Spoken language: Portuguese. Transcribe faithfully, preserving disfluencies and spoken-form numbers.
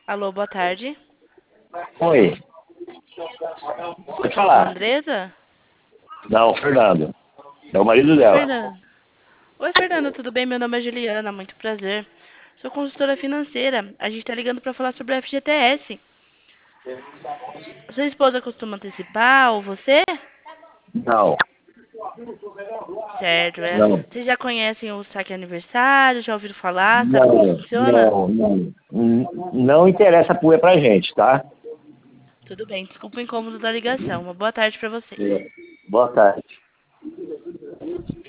Alô, boa tarde. Oi. Pode Fala com a falar. Andresa? Não, Fernando. É o marido Oi, dela. Fernanda. Oi, Fernanda, tudo bem? Meu nome é Juliana, muito prazer. Sou consultora financeira. A gente tá ligando pra falar sobre o F G T S. Sua esposa costuma antecipar ou você? Não, Certo, é. não, Vocês já conhecem o saque aniversário? Já ouviram falar? Sabe como não, funciona? não, não. N- Não interessa a pra gente, tá? Tudo bem, desculpa o incômodo da ligação. Uma boa tarde pra você. É. Boa tarde.